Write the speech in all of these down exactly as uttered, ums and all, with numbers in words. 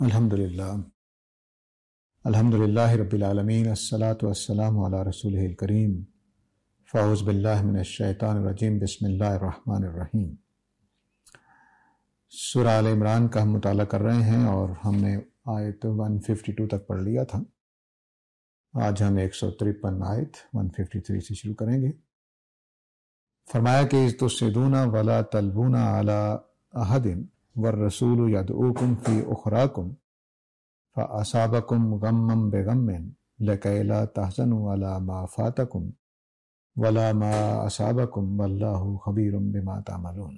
الحمد للہ الحمد للہ رب العالمین الصلاۃ والسلام علی رسولہ الکریم فاعوذ باللہ من الشیطان الرجیم بسم اللہ الرحمن الرحیم۔ سورہ آل عمران کا ہم مطالعہ کر رہے ہیں اور ہم نے آیت ایک سو بائیس تک پڑھ لیا تھا۔ آج ہم ایک سو ترپن آیت ایک سو تریپن سے شروع کریں گے۔ فرمایا کہ اذ تصعدون ولا تلوون علی احد والرسول یدعوکم فی اخراکم فَأَصَابَكُمْ غَمًّا بِغَمٍّ لِكَيْ لَا تَحْزَنُوا عَلَى مَا فَاتَكُمْ وَلَا مَا أَصَابَكُمْ وَاللَّهُ خَبِيرٌ بِمَا تَعْمَلُونَ۔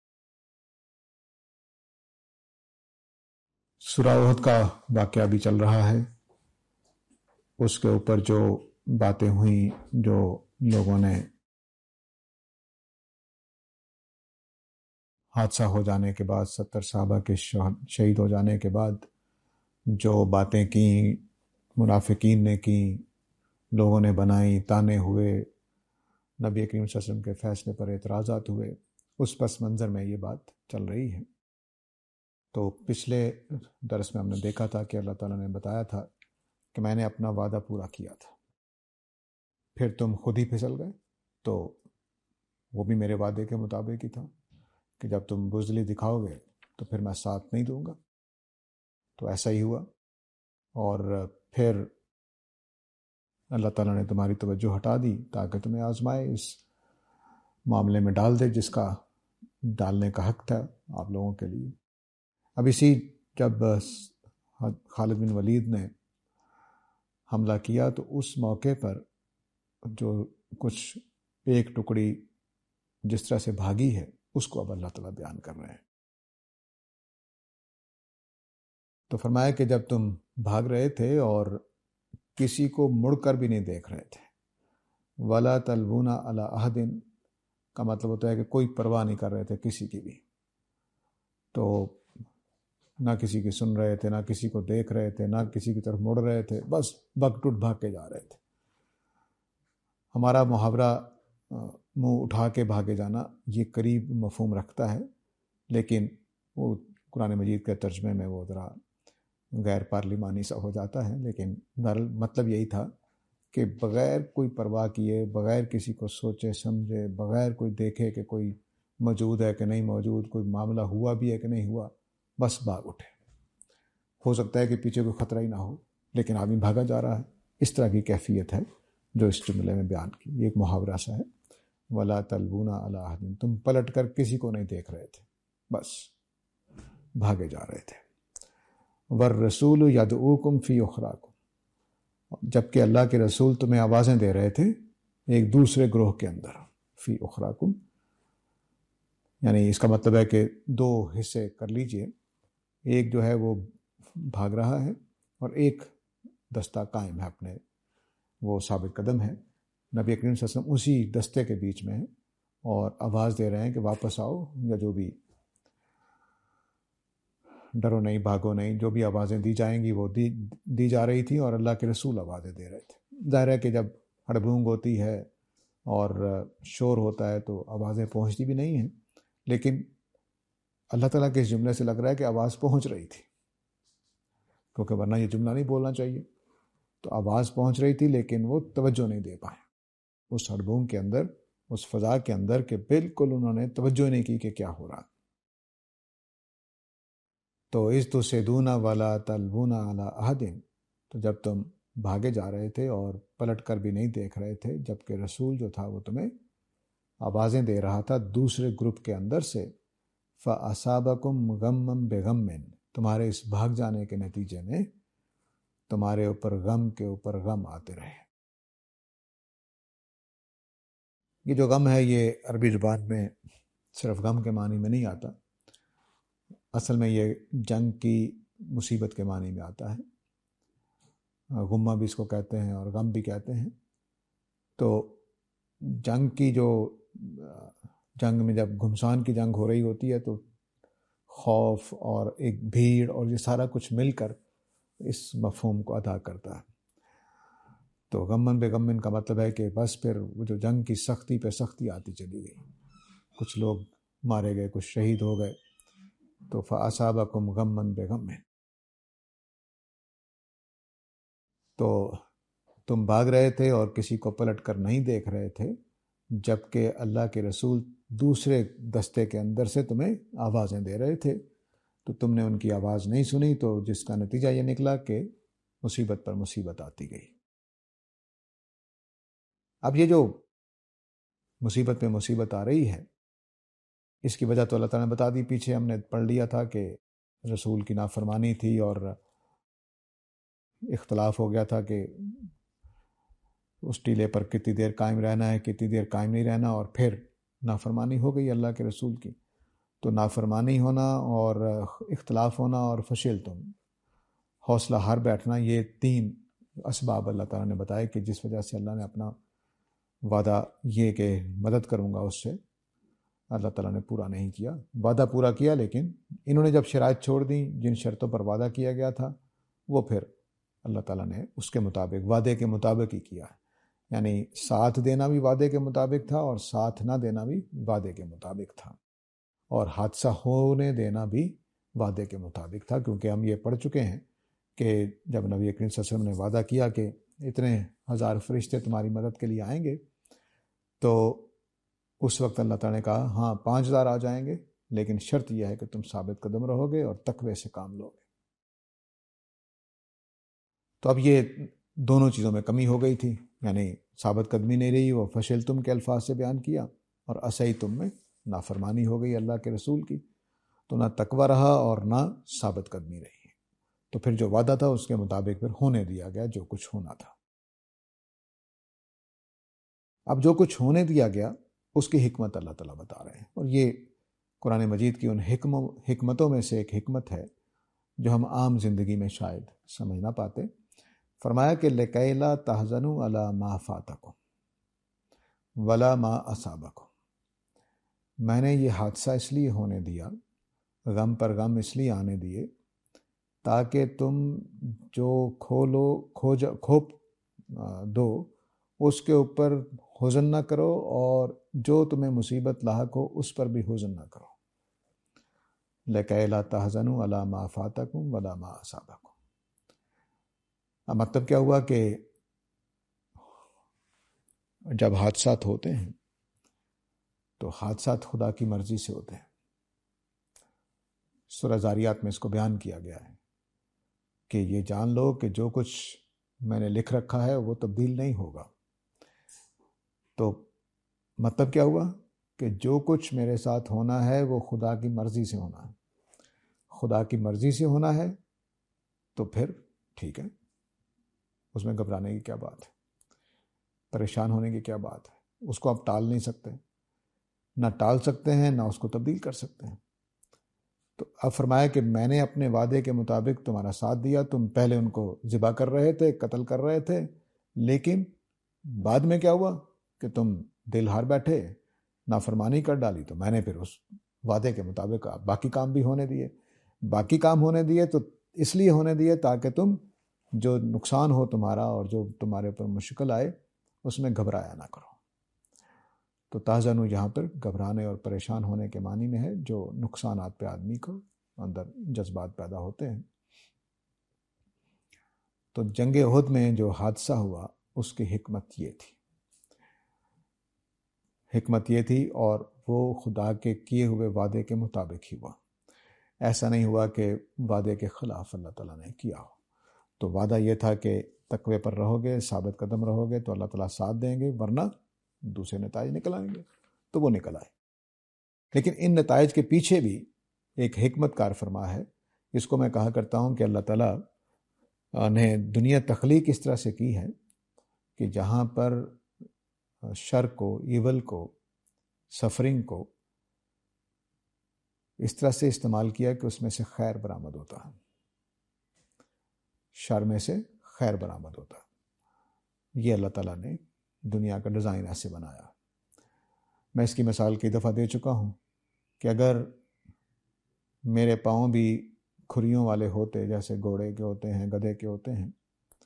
سورہ احد کا واقعہ بھی چل رہا ہے۔ اس کے اوپر جو باتیں ہوئیں، جو لوگوں نے حادثہ ہو جانے کے بعد، ستر صحابہ کے شہید ہو جانے کے بعد جو باتیں کیں، منافقین نے کی، لوگوں نے بنائی، تانے ہوئے، نبی کریم صلی اللہ علیہ وسلم کے فیصلے پر اعتراضات ہوئے، اس پس منظر میں یہ بات چل رہی ہے۔ تو پچھلے درس میں ہم نے دیکھا تھا کہ اللہ تعالیٰ نے بتایا تھا کہ میں نے اپنا وعدہ پورا کیا تھا، پھر تم خود ہی پھسل گئے، تو وہ بھی میرے وعدے کے مطابق ہی تھا کہ جب تم بزدلی دکھاؤ گے تو پھر میں ساتھ نہیں دوں گا۔ تو ایسا ہی ہوا، اور پھر اللہ تعالیٰ نے تمہاری توجہ ہٹا دی تاکہ تمہیں آزمائے، اس معاملے میں ڈال دے جس کا ڈالنے کا حق تھا آپ لوگوں کے لیے۔ اب اسی جب خالد بن ولید نے حملہ کیا تو اس موقع پر جو کچھ ایک ٹکڑی جس طرح سے بھاگی ہے، اس کو اب اللہ تعالیٰ بیان کر رہے ہیں۔ تو فرمایا کہ جب تم بھاگ رہے تھے اور کسی کو مڑ کر بھی نہیں دیکھ رہے تھے، وَلَا تَلْوُونَ عَلَىٰ أَحَدٍ کا مطلب ہوتا ہے کہ کوئی پرواہ نہیں کر رہے تھے کسی کی بھی، تو نہ کسی کی سن رہے تھے، نہ کسی کو دیکھ رہے تھے، نہ کسی کی طرف مڑ رہے تھے، بس بگ ٹوٹ بھاگ کے جا رہے تھے۔ ہمارا محاورہ منہ اٹھا کے بھاگے جانا یہ قریب مفہوم رکھتا ہے، لیکن وہ قرآن مجید کے ترجمے میں وہ ذرا غیر پارلیمانی سا ہو جاتا ہے، لیکن مطلب یہی تھا کہ بغیر کوئی پرواہ کیے، بغیر کسی کو سوچے سمجھے، بغیر کوئی دیکھے کہ کوئی موجود ہے کہ نہیں موجود، کوئی معاملہ ہوا بھی ہے کہ نہیں ہوا، بس بھاگ اٹھے۔ ہو سکتا ہے کہ پیچھے کوئی خطرہ ہی نہ ہو، لیکن آدمی بھاگا جا رہا ہے۔ اس طرح کی کیفیت ہے جو اس جملے میں بیان کی، یہ ایک محاورہ سا ہے۔ وَلَا تَلْوُونَ عَلَىٰ أَحَدٍ، تم پلٹ کر کسی کو نہیں دیکھ رہے تھے، بس بھاگے جا رہے تھے۔ وَالرَّسُولُ يَدْعُوكُمْ فِي أُخْرَاكُمْ، جبکہ اللہ کے رسول تمہیں آوازیں دے رہے تھے ایک دوسرے گروہ کے اندر، فی اخراکم، یعنی اس کا مطلب ہے کہ دو حصے کر لیجئے، ایک جو ہے وہ بھاگ رہا ہے اور ایک دستہ قائم ہے اپنے، وہ ثابت قدم ہے۔ نبی کریم صلی اللہ علیہ وسلم اسی دستے کے بیچ میں ہیں اور آواز دے رہے ہیں کہ واپس آؤ، یا جو بھی ڈرو نہیں، بھاگو نہیں، جو بھی آوازیں دی جائیں گی وہ دی دی جا رہی تھی، اور اللہ کے رسول آوازیں دے رہے تھے۔ ظاہر ہے کہ جب ہڑبڑونگ ہوتی ہے اور شور ہوتا ہے تو آوازیں پہنچتی بھی نہیں ہیں، لیکن اللہ تعالیٰ کے اس جملے سے لگ رہا ہے کہ آواز پہنچ رہی تھی، کیونکہ ورنہ یہ جملہ نہیں بولنا چاہیے۔ تو آواز پہنچ رہی تھی لیکن وہ توجہ نہیں دے پائے اس ہڑبڑونگ کے اندر، اس فضا کے اندر، کہ بالکل انہوں نے توجہ نہیں کی کہ کیا ہو رہا۔ تو اذ تصعدون ولا تلوون علی احد، تو جب تم بھاگے جا رہے تھے اور پلٹ کر بھی نہیں دیکھ رہے تھے، جبکہ رسول جو تھا وہ تمہیں آوازیں دے رہا تھا دوسرے گروپ کے اندر سے، فَأَصَابَكُمْ غَمًّا بِغَمٍّ، تمہارے اس بھاگ جانے کے نتیجے میں تمہارے اوپر غم کے اوپر غم آتے رہے۔ یہ جو غم ہے یہ عربی زبان میں صرف غم کے معنی میں نہیں آتا، اصل میں یہ جنگ کی مصیبت کے معنی میں آتا ہے۔ غمہ بھی اس کو کہتے ہیں اور غم بھی کہتے ہیں۔ تو جنگ کی جو جنگ میں جب گھمسان کی جنگ ہو رہی ہوتی ہے تو خوف اور ایک بھیڑ اور یہ سارا کچھ مل کر اس مفہوم کو ادا کرتا ہے۔ تو غمن بے غمن کا مطلب ہے کہ بس پھر وہ جو جنگ کی سختی پہ سختی آتی چلی گئی، کچھ لوگ مارے گئے، کچھ شہید ہو گئے، تو فَأَصَابَكُمْ غَمًّا بِغَمٍّ، تو تم بھاگ رہے تھے اور کسی کو پلٹ کر نہیں دیکھ رہے تھے، جبکہ اللہ کے رسول دوسرے دستے کے اندر سے تمہیں آوازیں دے رہے تھے، تو تم نے ان کی آواز نہیں سنی، تو جس کا نتیجہ یہ نکلا کہ مصیبت پر مصیبت آتی گئی۔ اب یہ جو مصیبت پہ مصیبت آ رہی ہے، اس کی وجہ تو اللہ تعالیٰ نے بتا دی، پیچھے ہم نے پڑھ لیا تھا کہ رسول کی نافرمانی تھی اور اختلاف ہو گیا تھا کہ اس ٹیلے پر کتنی دیر قائم رہنا ہے، کتنی دیر قائم نہیں رہنا، اور پھر نافرمانی ہو گئی اللہ کے رسول کی۔ تو نافرمانی ہونا اور اختلاف ہونا اور فشل تم حوصلہ ہار بیٹھنا، یہ تین اسباب اللہ تعالیٰ نے بتائے کہ جس وجہ سے اللہ نے اپنا وعدہ یہ کہ مدد کروں گا اس سے، اللہ تعالیٰ نے پورا نہیں کیا۔ وعدہ پورا کیا، لیکن انہوں نے جب شرائط چھوڑ دیں، جن شرطوں پر وعدہ کیا گیا تھا، وہ پھر اللہ تعالیٰ نے اس کے مطابق، وعدے کے مطابق ہی کیا ہے۔ یعنی ساتھ دینا بھی وعدے کے مطابق تھا اور ساتھ نہ دینا بھی وعدے کے مطابق تھا، اور حادثہ ہونے دینا بھی وعدے کے مطابق تھا، کیونکہ ہم یہ پڑھ چکے ہیں کہ جب نبی کریم صلی اللہ علیہ وسلم نے وعدہ کیا کہ اتنے ہزار فرشتے تمہاری مدد کے لیے آئیں گے، تو اس وقت اللہ تعالیٰ نے کہا ہاں پانچ ہزار آ جائیں گے، لیکن شرط یہ ہے کہ تم ثابت قدم رہو گے اور تقوی سے کام لو گے۔ تو اب یہ دونوں چیزوں میں کمی ہو گئی تھی، یعنی ثابت قدمی نہیں رہی، وہ فشل تم کے الفاظ سے بیان کیا، اور عصی تم میں نافرمانی ہو گئی اللہ کے رسول کی، تو نہ تقوی رہا اور نہ ثابت قدمی رہی۔ تو پھر جو وعدہ تھا اس کے مطابق پھر ہونے دیا گیا جو کچھ ہونا تھا۔ اب جو کچھ ہونے دیا گیا اس کی حکمت اللہ تعالیٰ بتا رہے ہیں، اور یہ قرآن مجید کی ان حکمتوں میں سے ایک حکمت ہے جو ہم عام زندگی میں شاید سمجھ نہ پاتے۔ فرمایا کہ لِكَيْ لَا تَحْزَنُوا عَلَىٰ مَا فَاتَكُمْ وَلَا مَا أَصَابَكُمْ، میں نے یہ حادثہ اس لیے ہونے دیا، غم پر غم اس لیے آنے دیے، تاکہ تم جو کھولو کھو جا کھو دو اس کے اوپر حزن نہ کرو، اور جو تمہیں مصیبت لاحق ہو اس پر بھی حزن نہ کرو۔ لِكَيْ لَا تَحْزَنُوا عَلَىٰ مَا فَاتَكُمْ وَلَا مَا أَصَابَكُمْ۔ اب مطلب کیا ہوا کہ جب حادثات ہوتے ہیں تو حادثات خدا کی مرضی سے ہوتے ہیں۔ سورہ زاریات میں اس کو بیان کیا گیا ہے کہ یہ جان لو کہ جو کچھ میں نے لکھ رکھا ہے وہ تبدیل نہیں ہوگا۔ تو مطلب کیا ہوا کہ جو کچھ میرے ساتھ ہونا ہے وہ خدا کی مرضی سے ہونا ہے۔ خدا کی مرضی سے ہونا ہے تو پھر ٹھیک ہے، اس میں گھبرانے کی کیا بات ہے، پریشان ہونے کی کیا بات ہے۔ اس کو آپ ٹال نہیں سکتے، نہ ٹال سکتے ہیں نہ اس کو تبدیل کر سکتے ہیں۔ تو اب فرمایا کہ میں نے اپنے وعدے کے مطابق تمہارا ساتھ دیا، تم پہلے ان کو ذبح کر رہے تھے، قتل کر رہے تھے، لیکن بعد میں کیا ہوا کہ تم دل ہار بیٹھے، نافرمانی کر ڈالی، تو میں نے پھر اس وعدے کے مطابق باقی کام بھی ہونے دیے۔ باقی کام ہونے دیے تو اس لیے ہونے دیے تاکہ تم جو نقصان ہو تمہارا اور جو تمہارے اوپر مشکل آئے اس میں گھبرایا نہ کرو۔ تو تحزنوا یہاں پر گھبرانے اور پریشان ہونے کے معنی میں ہے، جو نقصانات پہ آدمی کو اندر جذبات پیدا ہوتے ہیں۔ تو جنگ احد میں جو حادثہ ہوا اس کی حکمت یہ تھی، حکمت یہ تھی اور وہ خدا کے کیے ہوئے وعدے کے مطابق ہی ہوا۔ ایسا نہیں ہوا کہ وعدے کے خلاف اللہ تعالیٰ نے کیا ہو۔ تو وعدہ یہ تھا کہ تقوی پر رہو گے، ثابت قدم رہو گے تو اللہ تعالیٰ ساتھ دیں گے، ورنہ دوسرے نتائج نکل آئیں گے۔ تو وہ نکل آئے، لیکن ان نتائج کے پیچھے بھی ایک حکمت کار فرما ہے۔ اس کو میں کہا کرتا ہوں کہ اللہ تعالیٰ نے دنیا تخلیق اس طرح سے کی ہے کہ جہاں پر شر کو، ایول کو، سفرنگ کو اس طرح سے استعمال کیا کہ اس میں سے خیر برآمد ہوتا ہے، شر میں سے خیر برآمد ہوتا ہے۔ یہ اللہ تعالیٰ نے دنیا کا ڈیزائن ایسے بنایا۔ میں اس کی مثال کئی دفعہ دے چکا ہوں کہ اگر میرے پاؤں بھی کھریوں والے ہوتے، جیسے گھوڑے کے ہوتے ہیں، گدھے کے ہوتے ہیں،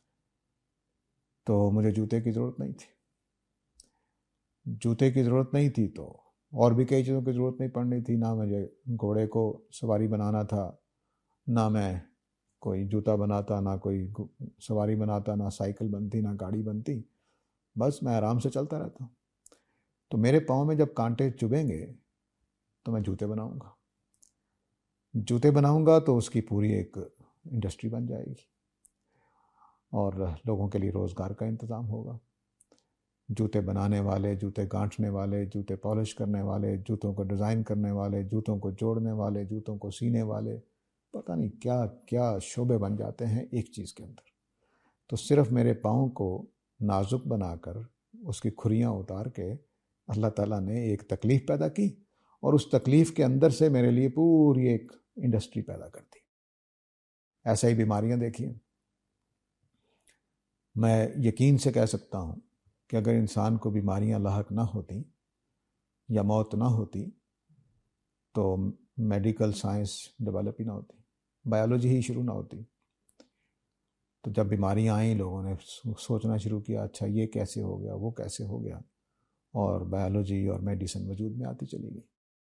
تو مجھے جوتے کی ضرورت نہیں تھی۔ جوتے کی ضرورت نہیں تھی تو اور بھی کئی چیزوں کی ضرورت نہیں پڑنی تھی۔ نہ مجھے گھوڑے کو سواری بنانا تھا، نہ میں کوئی جوتا بناتا، نہ کوئی سواری بناتا، نہ سائیکل بنتی، نہ گاڑی بنتی، بس میں آرام سے چلتا رہتا ہوں۔ تو میرے پاؤں میں جب کانٹے چبھیں گے تو میں جوتے بناؤں گا، جوتے بناؤں گا تو اس کی پوری ایک انڈسٹری بن جائے گی اور لوگوں کے لیے روزگار کا انتظام ہوگا۔ جوتے بنانے والے، جوتے گانٹھنے والے، جوتے پالش کرنے والے، جوتوں کو ڈیزائن کرنے والے، جوتوں کو جوڑنے والے، جوتوں کو سینے والے، پتہ نہیں کیا کیا شعبے بن جاتے ہیں ایک چیز کے اندر۔ تو صرف میرے پاؤں کو نازک بنا کر اس کی کھریاں اتار کے اللہ تعالیٰ نے ایک تکلیف پیدا کی اور اس تکلیف کے اندر سے میرے لیے پوری ایک انڈسٹری پیدا کر دی۔ ایسا ہی بیماریاں دیکھیے، میں یقین سے کہہ سکتا ہوں کہ اگر انسان کو بیماریاں لاحق نہ ہوتی یا موت نہ ہوتی تو میڈیکل سائنس ڈیولپ ہی نہ ہوتی، بایولوجی ہی شروع نہ ہوتی۔ تو جب بیماریاں آئیں لوگوں نے سوچنا شروع کیا اچھا یہ کیسے ہو گیا، وہ کیسے ہو گیا، اور بایولوجی اور میڈیسن وجود میں آتی چلی گئی۔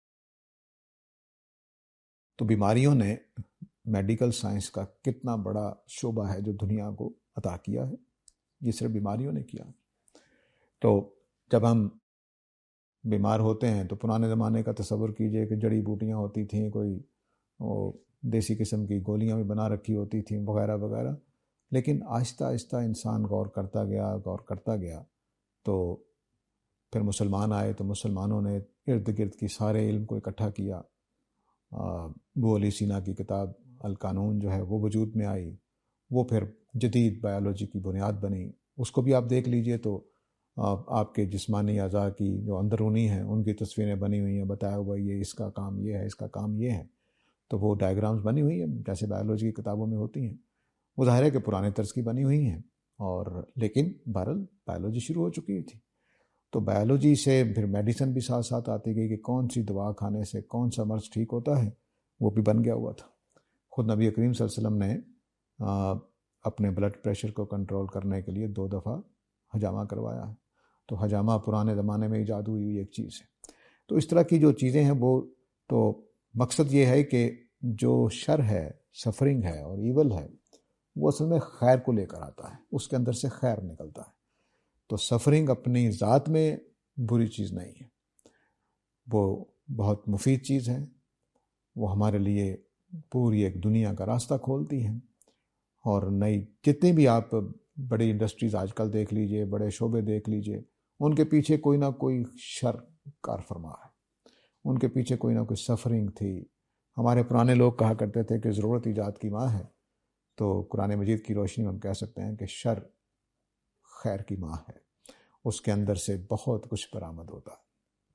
تو بیماریوں نے میڈیکل سائنس کا کتنا بڑا شعبہ ہے جو دنیا کو عطا کیا ہے، یہ صرف بیماریوں نے کیا۔ تو جب ہم بیمار ہوتے ہیں تو پرانے زمانے کا تصور کیجئے کہ جڑی بوٹیاں ہوتی تھیں، کوئی وہ دیسی قسم کی گولیاں بھی بنا رکھی ہوتی تھیں وغیرہ وغیرہ، لیکن آہستہ آہستہ انسان غور کرتا گیا غور کرتا گیا تو پھر مسلمان آئے تو مسلمانوں نے ارد گرد کی سارے علم کو اکٹھا کیا۔ ابو علی سینا کی کتاب القانون جو ہے وہ وجود میں آئی، وہ پھر جدید بایولوجی کی بنیاد بنی۔ اس کو بھی آپ دیکھ لیجئے تو آپ کے جسمانی اعضاء کی جو اندرونی ہیں ان کی تصویریں بنی ہوئی ہیں، بتایا ہوا یہ اس کا کام یہ ہے، اس کا کام یہ ہے، تو وہ ڈائیگرامز بنی ہوئی ہیں جیسے بایولوجی کی کتابوں میں ہوتی ہیں۔ وہ ظاہر ہے کہ پرانے طرز کی بنی ہوئی ہیں، اور لیکن بہرحال بایولوجی شروع ہو چکی تھی۔ تو بایولوجی سے پھر میڈیسن بھی ساتھ ساتھ آتی گئی کہ کون سی دوا کھانے سے کون سا مرض ٹھیک ہوتا ہے، وہ بھی بن گیا ہوا تھا۔ خود نبی کریم صلی اللہ علیہ وسلم نے اپنے بلڈ پریشر کو کنٹرول کرنے کے لیے دو دفعہ حجامہ کروایا ہے۔ تو حجامہ پرانے زمانے میں ایجاد ہوئی ہوئی ایک چیز ہے۔ تو اس طرح کی جو چیزیں ہیں وہ تو مقصد یہ ہے کہ جو شر ہے، سفرنگ ہے اور ایول ہے، وہ اصل میں خیر کو لے کر آتا ہے، اس کے اندر سے خیر نکلتا ہے۔ تو سفرنگ اپنی ذات میں بری چیز نہیں ہے، وہ بہت مفید چیز ہے، وہ ہمارے لیے پوری ایک دنیا کا راستہ کھولتی ہے۔ اور نئی جتنی بھی آپ بڑی انڈسٹریز آج کل دیکھ لیجئے، بڑے شعبے دیکھ لیجئے، ان کے پیچھے کوئی نہ کوئی شر کار فرما ہے، ان کے پیچھے کوئی نہ کوئی سفرنگ تھی۔ ہمارے پرانے لوگ کہا کرتے تھے کہ ضرورت ایجاد کی ماں ہے، تو قرآن مجید کی روشنی میں ہم کہہ سکتے ہیں کہ شر خیر کی ماں ہے، اس کے اندر سے بہت کچھ برآمد ہوتا ہے۔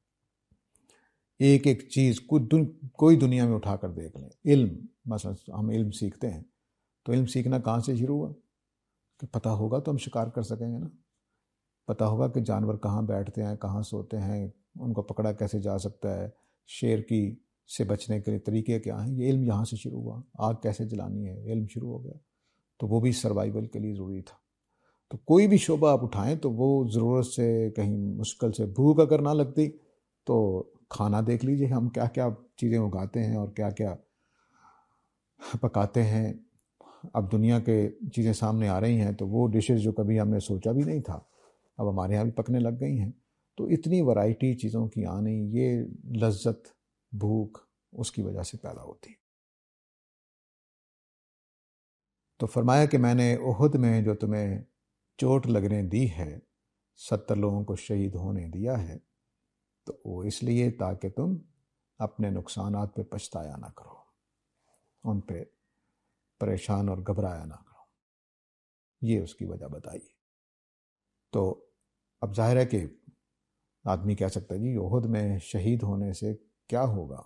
ایک ایک چیز کوئی دنیا میں اٹھا کر دیکھ لیں، علم مثلا ہم علم سیکھتے ہیں تو علم سیکھنا کہاں سے شروع ہوا؟ کہ پتہ ہوگا تو ہم شکار کر سکیں گے نا، پتہ ہوگا کہ جانور کہاں بیٹھتے ہیں، کہاں سوتے ہیں، ان کو پکڑا کیسے جا سکتا ہے، شیر کی سے بچنے کے طریقے کیا ہیں، یہ علم یہاں سے شروع ہوا۔ آگ کیسے جلانی ہے، علم شروع ہو گیا، تو وہ بھی سروائیول کے لیے ضروری تھا۔ تو کوئی بھی شعبہ آپ اٹھائیں تو وہ ضرورت سے کہیں مشکل سے بھوک اگر نہ لگتی تو کھانا دیکھ لیجئے ہم کیا کیا چیزیں اگاتے ہیں اور کیا کیا پکاتے ہیں۔ اب دنیا کے چیزیں سامنے آ رہی ہیں تو وہ ڈشز جو کبھی ہم نے سوچا بھی نہیں تھا اب ہمارے یہاں بھی پکنے لگ گئی ہیں۔ تو اتنی ورائٹی چیزوں کی آنی، یہ لذت بھوک اس کی وجہ سے پیدا ہوتی۔ تو فرمایا کہ میں نے احد میں جو تمہیں چوٹ لگنے دی ہے، ستر لوگوں کو شہید ہونے دیا ہے، تو وہ اس لیے تاکہ تم اپنے نقصانات پہ پچھتایا نہ کرو، ان پہ پریشان اور گھبرایا نہ کرو، یہ اس کی وجہ بتائی۔ تو اب ظاہر ہے کہ آدمی کہہ سکتا ہے جی احد میں شہید ہونے سے کیا ہوگا؟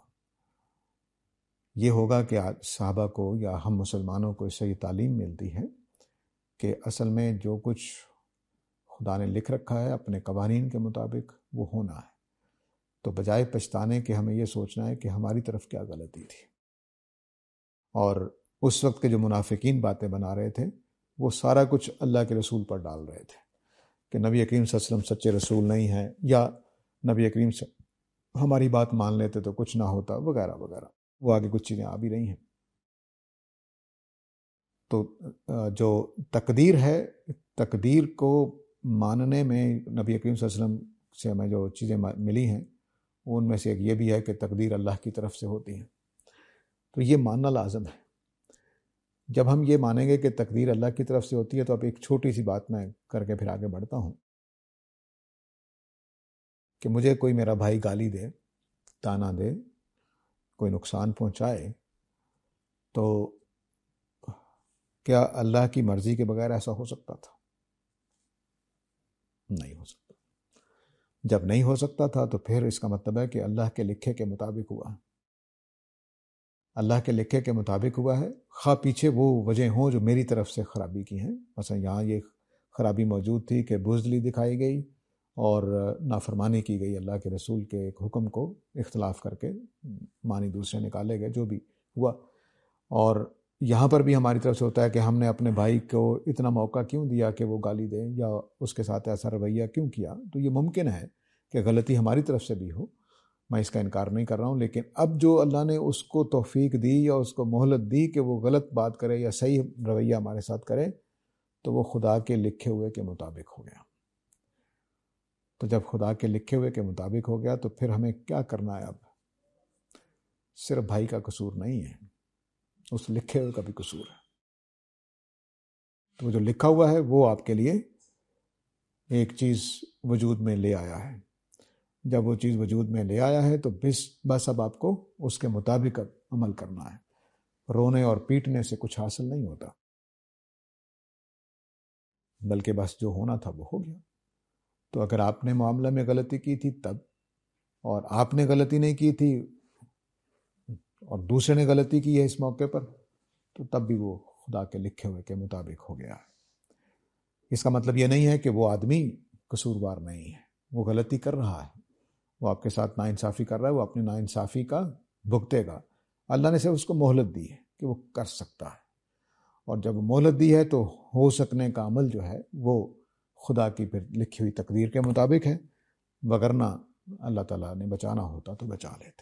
یہ ہوگا کہ صحابہ کو یا ہم مسلمانوں کو صحیح تعلیم ملتی ہے کہ اصل میں جو کچھ خدا نے لکھ رکھا ہے اپنے قوانین کے مطابق وہ ہونا ہے۔ تو بجائے پچھتانے کے ہمیں یہ سوچنا ہے کہ ہماری طرف کیا غلطی تھی۔ اور اس وقت کے جو منافقین باتیں بنا رہے تھے وہ سارا کچھ اللہ کے رسول پر ڈال رہے تھے کہ نبی کریم صلی اللہ علیہ وسلم سچے رسول نہیں ہیں، یا نبی کریم سے ہماری بات مان لیتے تو کچھ نہ ہوتا، وغیرہ وغیرہ۔ وہ آگے کچھ چیزیں آ بھی رہی ہیں۔ تو جو تقدیر ہے، تقدیر کو ماننے میں نبی کریم صلی اللہ علیہ وسلم سے ہمیں جو چیزیں ملی ہیں ان میں سے ایک یہ بھی ہے کہ تقدیر اللہ کی طرف سے ہوتی ہیں، تو یہ ماننا لازم ہے۔ جب ہم یہ مانیں گے کہ تقدیر اللہ کی طرف سے ہوتی ہے تو اب ایک چھوٹی سی بات میں کر کے پھر آگے بڑھتا ہوں کہ مجھے کوئی میرا بھائی گالی دے، تانا دے، کوئی نقصان پہنچائے، تو کیا اللہ کی مرضی کے بغیر ایسا ہو سکتا تھا؟ نہیں ہو سکتا۔ جب نہیں ہو سکتا تھا تو پھر اس کا مطلب ہے کہ اللہ کے لکھے کے مطابق ہوا، اللہ کے لکھے کے مطابق ہوا ہے، خواہ پیچھے وہ وجہ ہوں جو میری طرف سے خرابی کی ہیں۔ مثلا یہاں یہ خرابی موجود تھی کہ بزدلی دکھائی گئی اور نافرمانی کی گئی، اللہ کے رسول کے ایک حکم کو اختلاف کر کے معنی دوسرے نکالے گئے، جو بھی ہوا۔ اور یہاں پر بھی ہماری طرف سے ہوتا ہے کہ ہم نے اپنے بھائی کو اتنا موقع کیوں دیا کہ وہ گالی دے، یا اس کے ساتھ ایسا رویہ کیوں کیا۔ تو یہ ممکن ہے کہ غلطی ہماری طرف سے بھی ہو، میں اس کا انکار نہیں کر رہا ہوں، لیکن اب جو اللہ نے اس کو توفیق دی یا اس کو مہلت دی کہ وہ غلط بات کرے یا صحیح رویہ ہمارے ساتھ کرے، تو وہ خدا کے لکھے ہوئے کے مطابق ہو گیا۔ تو جب خدا کے لکھے ہوئے کے مطابق ہو گیا تو پھر ہمیں کیا کرنا ہے؟ اب صرف بھائی کا قصور نہیں ہے، اس لکھے ہوئے کا بھی قصور ہے۔ تو جو لکھا ہوا ہے وہ آپ کے لیے ایک چیز وجود میں لے آیا ہے، جب وہ چیز وجود میں لے آیا ہے تو بس بس اب آپ کو اس کے مطابق عمل کرنا ہے۔ رونے اور پیٹنے سے کچھ حاصل نہیں ہوتا، بلکہ بس جو ہونا تھا وہ ہو گیا۔ تو اگر آپ نے معاملہ میں غلطی کی تھی تب، اور آپ نے غلطی نہیں کی تھی اور دوسرے نے غلطی کی ہے اس موقع پر، تو تب بھی وہ خدا کے لکھے ہوئے کے مطابق ہو گیا ہے۔ اس کا مطلب یہ نہیں ہے کہ وہ آدمی قصوروار نہیں ہے، وہ غلطی کر رہا ہے، وہ آپ کے ساتھ ناانصافی کر رہا ہے، وہ اپنی ناانصافی کا بھگتے گا۔ اللہ نے صرف اس کو مہلت دی ہے کہ وہ کر سکتا ہے، اور جب وہ مہلت دی ہے تو ہو سکنے کا عمل جو ہے وہ خدا کی پھر لکھی ہوئی تقدیر کے مطابق ہے، وگرنہ اللہ تعالیٰ نے بچانا ہوتا تو بچا لیتے۔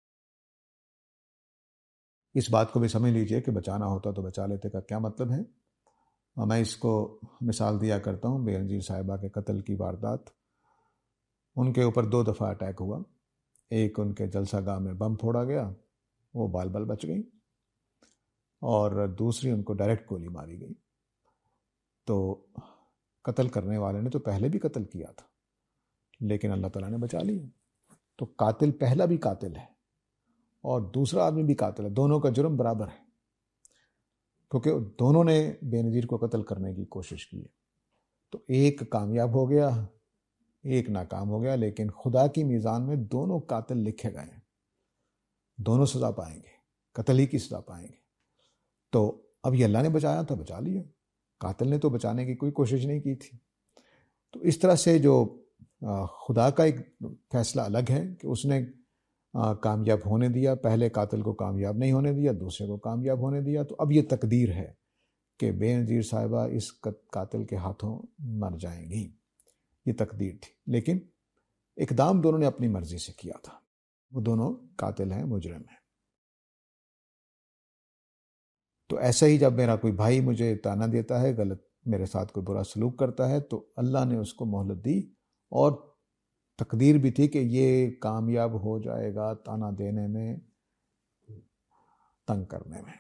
اس بات کو بھی سمجھ لیجئے کہ بچانا ہوتا تو بچا لیتے کا کیا مطلب ہے۔ میں اس کو مثال دیا کرتا ہوں، بے نظیر صاحبہ کے قتل کی واردات، ان کے اوپر دو دفعہ اٹیک ہوا، ایک ان کے جلسہ گاہ میں بم پھوڑا گیا، وہ بال بال بچ گئی، اور دوسری ان کو ڈائریکٹ گولی ماری گئی۔ تو قتل کرنے والے نے تو پہلے بھی قتل کیا تھا، لیکن اللہ تعالیٰ نے بچا لیا۔ تو قاتل پہلا بھی قاتل ہے اور دوسرا آدمی بھی قاتل ہے، دونوں کا جرم برابر ہے، کیونکہ دونوں نے بے نظیر کو قتل کرنے کی کوشش کی ہے۔ تو ایک کامیاب ہو گیا، ایک ناکام ہو گیا، لیکن خدا کی میزان میں دونوں قاتل لکھے گئے ہیں، دونوں سزا پائیں گے، قتل ہی کی سزا پائیں گے۔ تو اب یہ اللہ نے بچایا تھا، بچا لیا، قاتل نے تو بچانے کی کوئی کوشش نہیں کی تھی۔ تو اس طرح سے جو خدا کا ایک فیصلہ الگ ہے کہ اس نے کامیاب ہونے دیا، پہلے قاتل کو کامیاب نہیں ہونے دیا، دوسرے کو کامیاب ہونے دیا۔ تو اب یہ تقدیر ہے کہ بے نظیر صاحبہ اس قاتل کے ہاتھوں مر جائیں گی، یہ تقدیر تھی، لیکن اقدام دونوں نے اپنی مرضی سے کیا تھا، وہ دونوں قاتل ہیں، مجرم ہیں۔ تو ایسا ہی جب میرا کوئی بھائی مجھے تانا دیتا ہے، غلط میرے ساتھ کوئی برا سلوک کرتا ہے، تو اللہ نے اس کو مہلت دی، اور تقدیر بھی تھی کہ یہ کامیاب ہو جائے گا تانا دینے میں، تنگ کرنے میں۔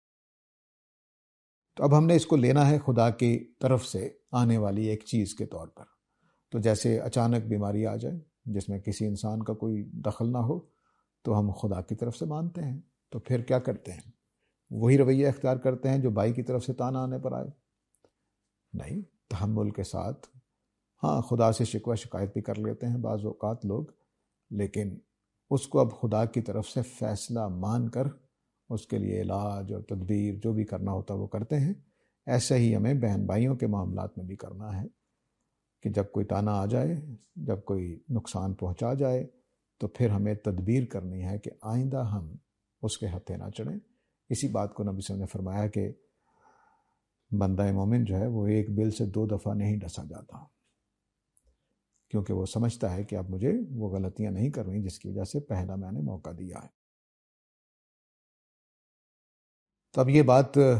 تو اب ہم نے اس کو لینا ہے خدا کی طرف سے آنے والی ایک چیز کے طور پر۔ تو جیسے اچانک بیماری آ جائے جس میں کسی انسان کا کوئی دخل نہ ہو، تو ہم خدا کی طرف سے مانتے ہیں۔ تو پھر کیا کرتے ہیں؟ وہی رویہ اختیار کرتے ہیں جو بھائی کی طرف سے تانا آنے پر آئے؟ نہیں، تحمل کے ساتھ، ہاں خدا سے شکوہ شکایت بھی کر لیتے ہیں بعض اوقات لوگ، لیکن اس کو اب خدا کی طرف سے فیصلہ مان کر اس کے لیے علاج اور تدبیر جو بھی کرنا ہوتا وہ کرتے ہیں۔ ایسے ہی ہمیں بہن بھائیوں کے معاملات میں بھی کرنا ہے کہ جب کوئی تانا آ جائے، جب کوئی نقصان پہنچا جائے، تو پھر ہمیں تدبیر کرنی ہے کہ آئندہ ہم اس کے ہتھے نہ چڑھیں۔ اسی بات کو نبی صلی اللہ علیہ وسلم نے فرمایا کہ بندہ مومن جو ہے وہ ایک بل سے دو دفعہ نہیں ڈسا جاتا، کیونکہ وہ سمجھتا ہے کہ اب مجھے وہ غلطیاں نہیں کرنی جس کی وجہ سے پہلا میں نے موقع دیا ہے۔ تو اب یہ بات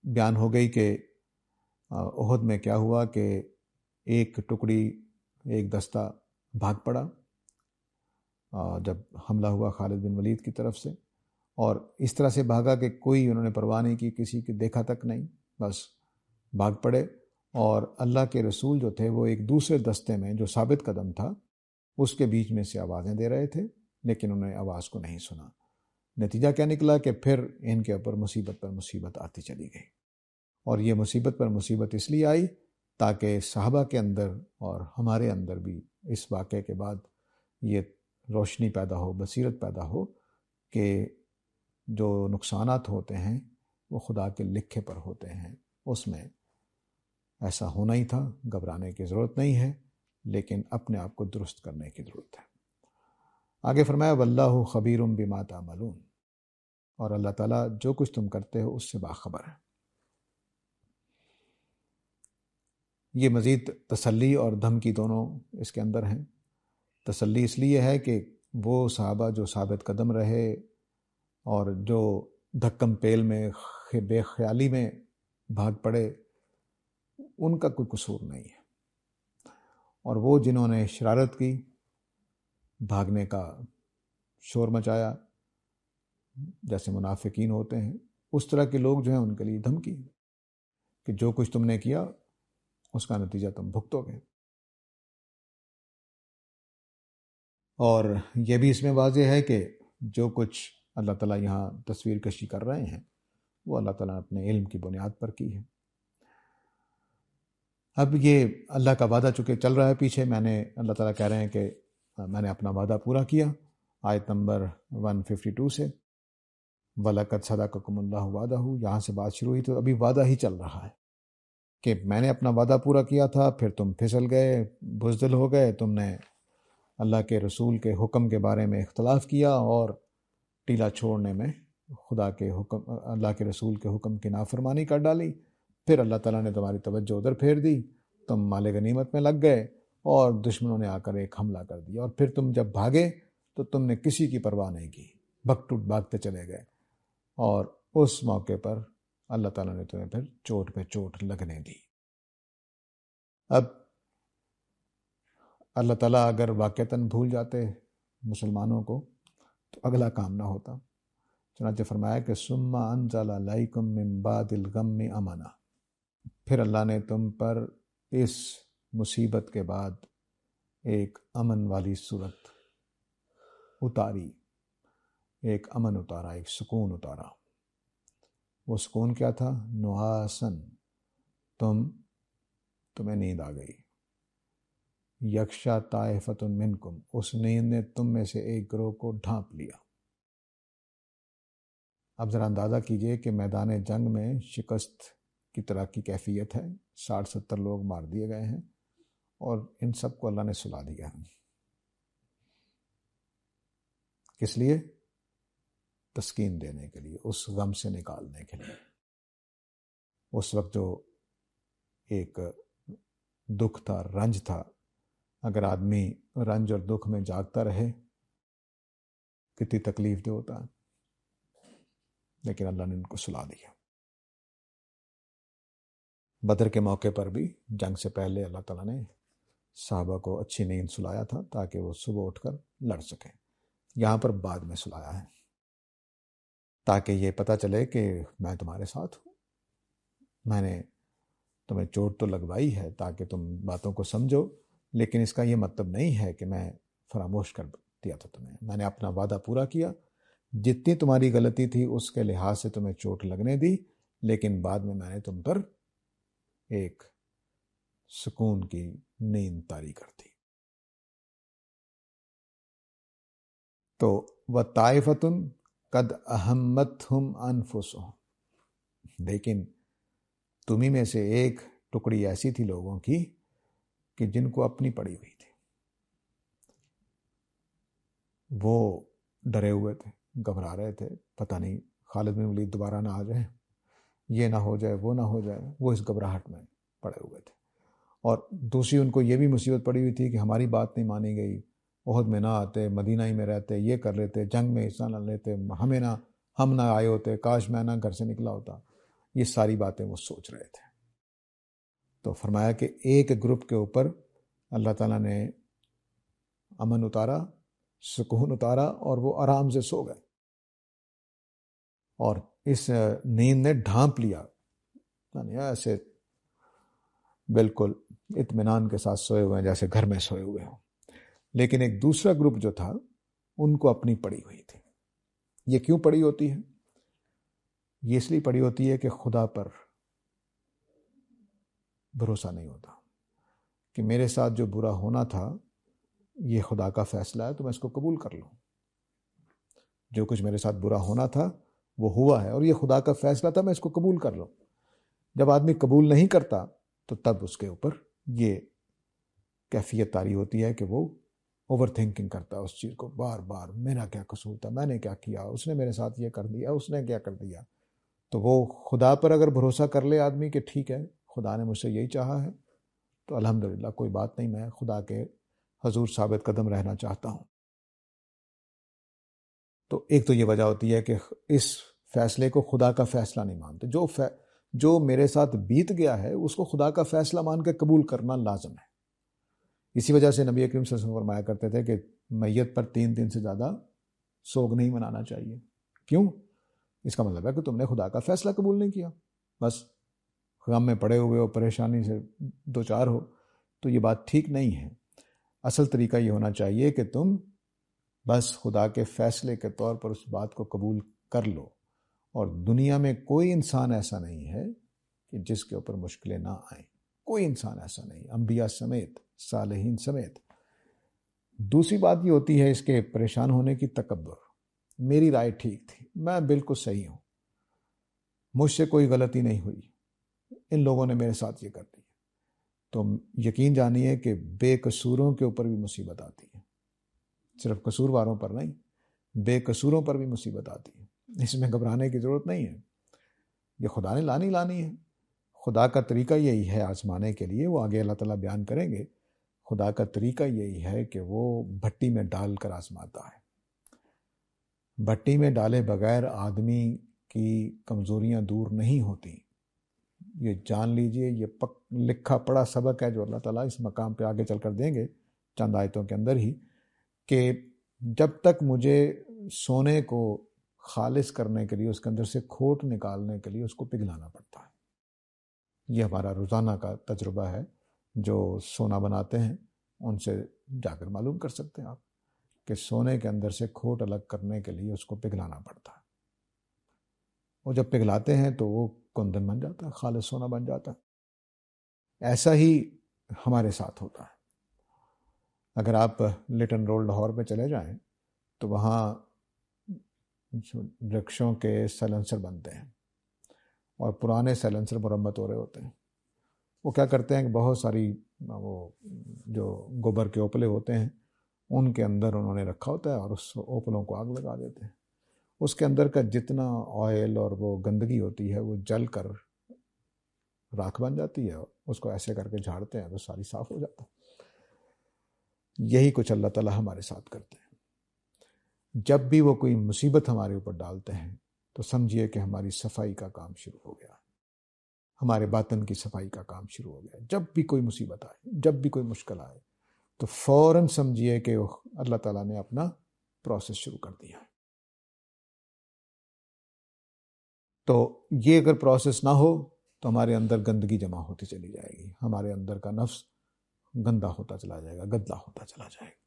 بیان ہو گئی کہ احد میں کیا ہوا کہ ایک ٹکڑی ایک دستہ بھاگ پڑا جب حملہ ہوا خالد بن ولید کی طرف سے، اور اس طرح سے بھاگا کہ کوئی انہوں نے پرواہ نہیں کی، کسی کی دیکھا تک نہیں، بس بھاگ پڑے۔ اور اللہ کے رسول جو تھے وہ ایک دوسرے دستے میں جو ثابت قدم تھا اس کے بیچ میں سے آوازیں دے رہے تھے، لیکن انہوں نے آواز کو نہیں سنا۔ نتیجہ کیا نکلا کہ پھر ان کے اوپر مصیبت پر مصیبت آتی چلی گئی، اور یہ مصیبت پر مصیبت اس لیے آئی تاکہ صحابہ کے اندر اور ہمارے اندر بھی اس واقعے کے بعد یہ روشنی پیدا ہو، بصیرت پیدا ہو کہ جو نقصانات ہوتے ہیں وہ خدا کے لکھے پر ہوتے ہیں، اس میں ایسا ہونا ہی تھا، گھبرانے کی ضرورت نہیں ہے، لیکن اپنے آپ کو درست کرنے کی ضرورت ہے۔ آگے فرمایا واللہ خبیر بما تعملون، اور اللہ تعالیٰ جو کچھ تم کرتے ہو اس سے باخبر ہے۔ یہ مزید تسلی اور دھمکی دونوں اس کے اندر ہیں۔ تسلی اس لیے ہے کہ وہ صحابہ جو ثابت قدم رہے اور جو دھکم پیل میں بے خیالی میں بھاگ پڑے، ان کا کوئی قصور نہیں ہے، اور وہ جنہوں نے شرارت کی، بھاگنے کا شور مچایا، جیسے منافقین ہوتے ہیں، اس طرح کے لوگ جو ہیں ان کے لیے دھمکی ہے کہ جو کچھ تم نے کیا اس کا نتیجہ تم بھگتو گے۔ اور یہ بھی اس میں واضح ہے کہ جو کچھ اللہ تعالیٰ یہاں تصویر کشی کر رہے ہیں وہ اللہ تعالیٰ نے اپنے علم کی بنیاد پر کی ہے۔ اب یہ اللہ کا وعدہ چونکہ چل رہا ہے پیچھے، میں نے اللہ تعالیٰ کہہ رہے ہیں کہ میں نے اپنا وعدہ پورا کیا، آیت نمبر ایک سو بائیس سے وَلَقَدْ صَدَقَكُمُ اللَّهُ وَعْدَهُ، یہاں سے بات شروع ہوئی تو ابھی وعدہ ہی چل رہا ہے کہ میں نے اپنا وعدہ پورا کیا تھا، پھر تم پھسل گئے، بزدل ہو گئے، تم نے اللہ کے رسول کے حکم کے بارے میں اختلاف کیا اور ٹیلا چھوڑنے میں خدا کے حکم، اللہ کے رسول کے حکم کی نافرمانی کر ڈالی۔ پھر اللہ تعالیٰ نے تمہاری توجہ ادھر پھیر دی، تم مال غنیمت میں لگ گئے اور دشمنوں نے آ کر ایک حملہ کر دیا، اور پھر تم جب بھاگے تو تم نے کسی کی پرواہ نہیں کی، بھگ ٹوٹ بھاگتے چلے گئے، اور اس موقع پر اللہ تعالیٰ نے تمہیں پھر چوٹ پہ چوٹ لگنے دی۔ اب اللہ تعالیٰ اگر واقعتاً بھول جاتے مسلمانوں کو تو اگلا کام نہ ہوتا، چنانچہ فرمایا کہ ثم انزل علیکم من بعد الغم امنا، پھر اللہ نے تم پر اس مصیبت کے بعد ایک امن والی صورت اتاری، ایک امن اتارا، ایک سکون اتارا۔ وہ سکون کیا تھا؟ نعاسن، تم تمہیں نیند آ گئی، یکشا طائفۃ منکم، اس نیند نے تم میں سے ایک گروہ کو ڈھانپ لیا۔ اب ذرا اندازہ کیجئے کہ میدان جنگ میں شکست کی طرح کی کیفیت ہے، ساٹھ ستر لوگ مار دیے گئے ہیں اور ان سب کو اللہ نے سلا دیا ہے۔ کس لیے؟ تسکین دینے کے لیے، اس غم سے نکالنے کے لیے۔ اس وقت جو ایک دکھ تھا، رنج تھا، اگر آدمی رنج اور دکھ میں جاگتا رہے کتنی تکلیف دہ ہوتا ہے، لیکن اللہ نے ان کو سلا دیا۔ بدر کے موقع پر بھی جنگ سے پہلے اللہ تعالیٰ نے صحابہ کو اچھی نیند سلایا تھا تاکہ وہ صبح اٹھ کر لڑ سکیں۔ یہاں پر بعد میں سلایا ہے تاکہ یہ پتہ چلے کہ میں تمہارے ساتھ ہوں، میں نے تمہیں چوٹ تو لگوائی ہے تاکہ تم باتوں کو سمجھو، لیکن اس کا یہ مطلب نہیں ہے کہ میں فراموش کر دیا تھا تمہیں۔ میں نے اپنا وعدہ پورا کیا، جتنی تمہاری غلطی تھی اس کے لحاظ سے تمہیں چوٹ لگنے دی، لیکن بعد میں میں نے تم پر ایک سکون کی نیند طاری کر دی۔ تو وَطَائِفَةٌ قَدْ أَهَمَّتْهُمْ أَنفُسُهُمْ، لیکن تمہیں میں سے ایک ٹکڑی ایسی تھی لوگوں کی کہ جن کو اپنی پڑی ہوئی تھی، وہ ڈرے ہوئے تھے، گھبرا رہے تھے، پتہ نہیں خالد بن ولید دوبارہ نہ آ جائے، یہ نہ ہو جائے، وہ نہ ہو جائے، وہ اس گھبراہٹ میں پڑے ہوئے تھے۔ اور دوسری ان کو یہ بھی مصیبت پڑی ہوئی تھی کہ ہماری بات نہیں مانی گئی، احد میں نہ آتے، مدینہ ہی میں رہتے، یہ کر لیتے، جنگ میں حصہ نہ لیتے، ہمیں نہ ہم نہ آئے ہوتے، کاش میں نہ گھر سے نکلا ہوتا، یہ ساری باتیں وہ سوچ رہے تھے. تو فرمایا کہ ایک گروپ کے اوپر اللہ تعالیٰ نے امن اتارا، سکون اتارا، اور وہ آرام سے سو گئے، اور اس نیند نے ڈھانپ لیا، یعنی ایسے بالکل اطمینان کے ساتھ سوئے ہوئے ہیں جیسے گھر میں سوئے ہوئے ہوں. لیکن ایک دوسرا گروپ جو تھا ان کو اپنی پڑی ہوئی تھی. یہ کیوں پڑی ہوتی ہے؟ یہ اس لیے پڑی ہوتی ہے کہ خدا پر بھروسہ نہیں ہوتا کہ میرے ساتھ جو برا ہونا تھا یہ خدا کا فیصلہ ہے تو میں اس کو قبول کر لوں. جو کچھ میرے ساتھ برا ہونا تھا وہ ہوا ہے اور یہ خدا کا فیصلہ تھا، میں اس کو قبول کر لوں. جب آدمی قبول نہیں کرتا تو تب اس کے اوپر یہ کیفیت طاری ہوتی ہے کہ وہ اوور تھنکنگ کرتا ہے اس چیز کو، بار بار میرا کیا قصور تھا، میں نے کیا کیا، اس نے میرے ساتھ یہ کر دیا، اس نے کیا کر دیا. تو وہ خدا پر اگر بھروسہ کر لے آدمی کہ ٹھیک ہے خدا نے مجھ سے یہی چاہا ہے تو الحمدللہ کوئی بات نہیں، میں خدا کے حضور ثابت قدم رہنا چاہتا ہوں. تو ایک تو یہ وجہ ہوتی ہے کہ اس فیصلے کو خدا کا فیصلہ نہیں مانتے. جو فی... جو میرے ساتھ بیت گیا ہے اس کو خدا کا فیصلہ مان کے قبول کرنا لازم ہے. اسی وجہ سے نبی کریم صلی اللہ علیہ وسلم فرمایا کرتے تھے کہ میت پر تین دن سے زیادہ سوگ نہیں منانا چاہیے. کیوں؟ اس کا مطلب ہے کہ تم نے خدا کا فیصلہ قبول نہیں کیا، بس غم میں پڑے ہوئے ہو، پریشانی سے دو چار ہو. تو یہ بات ٹھیک نہیں ہے. اصل طریقہ یہ ہونا چاہیے کہ تم بس خدا کے فیصلے کے طور پر اس بات کو قبول کر لو. اور دنیا میں کوئی انسان ایسا نہیں ہے کہ جس کے اوپر مشکلیں نہ آئیں. کوئی انسان ایسا نہیں، انبیاء سمیت، صالحین سمیت. دوسری بات یہ ہوتی ہے اس کے پریشان ہونے کی، تکبر. میری رائے ٹھیک تھی، میں بالکل صحیح ہوں، مجھ سے کوئی غلطی نہیں ہوئی، ان لوگوں نے میرے ساتھ یہ کر دیا. تو یقین جانیے کہ بے قصوروں کے اوپر بھی مصیبت آتی ہے، صرف قصور واروں پر نہیں، بے قصوروں پر بھی مصیبت آتی ہے. اس میں گھبرانے کی ضرورت نہیں ہے، یہ خدا نے لانی لانی ہے. خدا کا طریقہ یہی ہے آزمانے کے لیے، وہ آگے اللہ تعالیٰ بیان کریں گے. خدا کا طریقہ یہی ہے کہ وہ بھٹی میں ڈال کر آزماتا ہے. بھٹی میں ڈالے بغیر آدمی کی کمزوریاں دور نہیں ہوتی. یہ جان لیجئے، یہ پک لکھا پڑا سبق ہے جو اللہ تعالیٰ اس مقام پہ آگے چل کر دیں گے چند آیتوں کے اندر ہی، کہ جب تک مجھے سونے کو خالص کرنے کے لیے، اس کے اندر سے کھوٹ نکالنے کے لیے اس کو پگھلانا پڑتا ہے. یہ ہمارا روزانہ کا تجربہ ہے. جو سونا بناتے ہیں ان سے جا کر معلوم کر سکتے ہیں آپ کہ سونے کے اندر سے کھوٹ الگ کرنے کے لیے اس کو پگھلانا پڑتا ہے. اور جب پگھلاتے ہیں تو وہ کندن بن جاتا ہے، خالص سونا بن جاتا ہے. ایسا ہی ہمارے ساتھ ہوتا ہے. اگر آپ لٹن رول لاہور پہ چلے جائیں تو وہاں رکشوں کے سائلنسر بنتے ہیں اور پرانے سائلنسر مرمت ہو رہے ہوتے ہیں. وہ کیا کرتے ہیں کہ بہت ساری وہ جو گوبر کے اوپلے ہوتے ہیں ان کے اندر انہوں نے رکھا ہوتا ہے اور اس اوپلوں کو آگ لگا دیتے ہیں. اس کے اندر کا جتنا آئل اور وہ گندگی ہوتی ہے وہ جل کر راکھ بن جاتی ہے. اس کو ایسے کر کے جھاڑتے ہیں تو ساری صاف ہو جاتا ہے. یہی کچھ اللہ تعالیٰ ہمارے ساتھ کرتے ہیں. جب بھی وہ کوئی مصیبت ہمارے اوپر ڈالتے ہیں تو سمجھیے کہ ہماری صفائی کا کام شروع ہو گیا، ہمارے باطن کی صفائی کا کام شروع ہو گیا. جب بھی کوئی مصیبت آئے، جب بھی کوئی مشکل آئے تو فوراً سمجھیے کہ اللہ تعالیٰ نے اپنا پروسیس شروع کر دیا ہے. تو یہ اگر پروسیس نہ ہو تو ہمارے اندر گندگی جمع ہوتی چلی جائے گی، ہمارے اندر کا نفس گندا ہوتا چلا جائے گا، گدلا ہوتا چلا جائے گا.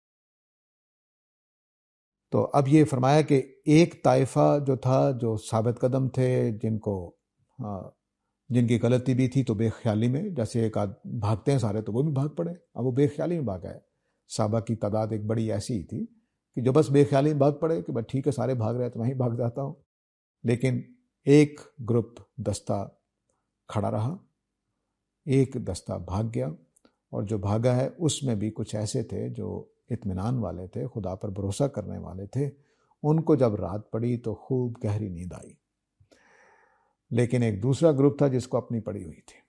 تو اب یہ فرمایا کہ ایک طائفہ جو تھا، جو ثابت قدم تھے، جن کو جن کی غلطی بھی تھی تو بے خیالی میں، جیسے ایک آدھ بھاگتے ہیں سارے تو وہ بھی بھاگ پڑے. اب وہ بے خیالی میں بھاگا ہے. صحابہ کی تعداد ایک بڑی ایسی ہی تھی کہ جو بس بے خیالی میں بھاگ پڑے کہ بس ٹھیک ہے سارے بھاگ رہے ہیں تو میں ہی بھاگ جاتا ہوں. لیکن ایک گروپ دستہ کھڑا رہا، ایک دستہ بھاگ گیا، اور جو بھاگا ہے اس میں بھی کچھ ایسے تھے جو اطمینان والے تھے، خدا پر بھروسہ کرنے والے تھے. ان کو جب رات پڑی تو خوب گہری نیند آئی. لیکن ایک دوسرا گروپ تھا جس کو اپنی پڑی ہوئی تھی.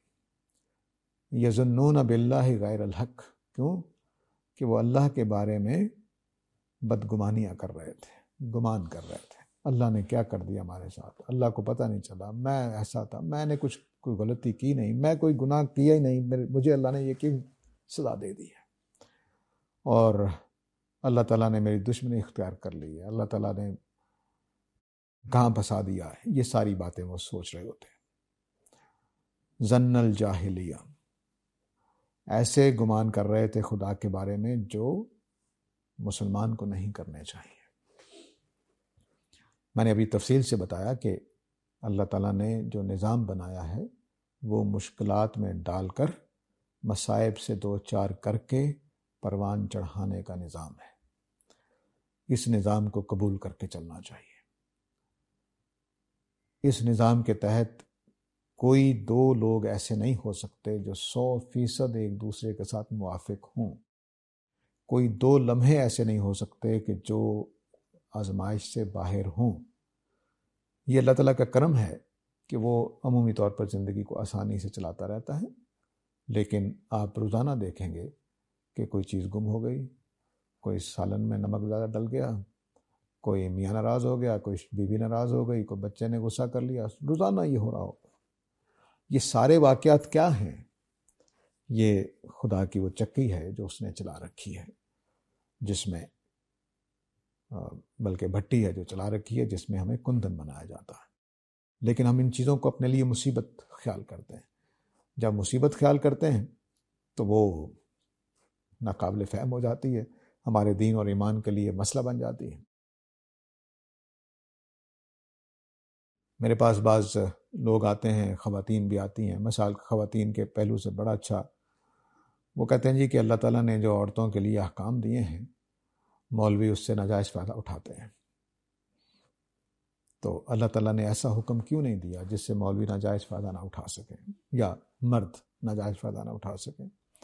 یظنون باللہ غیر الحق. کیوں؟ کہ وہ اللہ کے بارے میں بدگمانیاں کر رہے تھے، گمان کر رہے تھے. اللہ نے کیا کر دیا ہمارے ساتھ، اللہ کو پتہ نہیں چلا، میں ایسا تھا، میں نے کچھ کوئی غلطی کی نہیں، میں کوئی گناہ کیا ہی نہیں، مجھے اللہ نے یہ کیوں سزا دے دی ہے، اور اللہ تعالیٰ نے میری دشمنی اختیار کر لی ہے، اللہ تعالیٰ نے کہاں پھنسا دیا ہے، یہ ساری باتیں وہ سوچ رہے ہوتے ہیں۔ ظن الجاہلیہ، ایسے گمان کر رہے تھے خدا کے بارے میں جو مسلمان کو نہیں کرنے چاہیے۔ میں نے ابھی تفصیل سے بتایا کہ اللہ تعالیٰ نے جو نظام بنایا ہے وہ مشکلات میں ڈال کر، مصائب سے دو چار کر کے پروان چڑھانے کا نظام ہے۔ اس نظام کو قبول کر کے چلنا چاہیے۔ اس نظام کے تحت کوئی دو لوگ ایسے نہیں ہو سکتے جو سو فیصد ایک دوسرے کے ساتھ موافق ہوں۔ کوئی دو لمحے ایسے نہیں ہو سکتے کہ جو آزمائش سے باہر ہوں۔ یہ اللہ تعالیٰ کا کرم ہے کہ وہ عمومی طور پر زندگی کو آسانی سے چلاتا رہتا ہے، لیکن آپ روزانہ دیکھیں گے کہ کوئی چیز گم ہو گئی، کوئی سالن میں نمک زیادہ ڈل گیا، کوئی میاں ناراض ہو گیا، کوئی بیوی ناراض ہو گئی، کوئی بچے نے غصہ کر لیا، روزانہ یہ ہو رہا ہوگا۔ یہ سارے واقعات کیا ہیں؟ یہ خدا کی وہ چکی ہے جو اس نے چلا رکھی ہے، جس میں بلکہ بھٹی ہے جو چلا رکھی ہے، جس میں ہمیں کندن بنایا جاتا ہے۔ لیکن ہم ان چیزوں کو اپنے لیے مصیبت خیال کرتے ہیں۔ جب مصیبت خیال کرتے ہیں تو وہ ناقابل فہم ہو جاتی ہے، ہمارے دین اور ایمان کے لیے مسئلہ بن جاتی ہے۔ میرے پاس بعض لوگ آتے ہیں، خواتین بھی آتی ہیں، مثال خواتین کے پہلو سے بڑا اچھا وہ کہتے ہیں جی کہ اللہ تعالیٰ نے جو عورتوں کے لیے احکام دیے ہیں، مولوی اس سے ناجائز فائدہ اٹھاتے ہیں۔ تو اللہ تعالیٰ نے ایسا حکم کیوں نہیں دیا جس سے مولوی ناجائز فائدہ نہ اٹھا سکیں یا مرد ناجائز فائدہ نہ اٹھا سکیں؟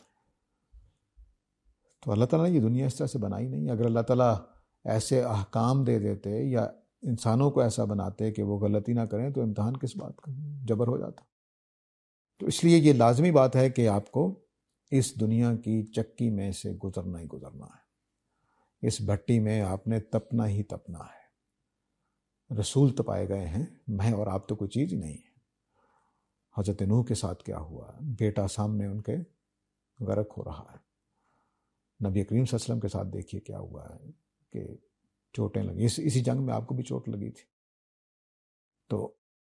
تو اللہ تعالیٰ نے یہ دنیا اس طرح سے بنائی نہیں۔ اگر اللہ تعالیٰ ایسے احکام دے دیتے یا انسانوں کو ایسا بناتے کہ وہ غلطی نہ کریں تو امتحان کس بات کا، جبر ہو جاتا۔ تو اس لیے یہ لازمی بات ہے کہ آپ کو اس دنیا کی چکی میں سے گزرنا ہی گزرنا ہے، اس بھٹی میں آپ نے تپنا ہی تپنا ہے۔ رسول تپائے گئے ہیں، میں اور آپ تو کوئی چیز ہی نہیں ہے۔ حضرت نوح کے ساتھ کیا ہوا، بیٹا سامنے ان کے غرق ہو رہا ہے۔ نبی کریم صلی اللہ علیہ وسلم کے ساتھ دیکھیے کیا ہوا ہے کہ چوٹیں لگی، اس اسی جنگ میں آپ کو بھی چوٹ لگی تھی۔ تو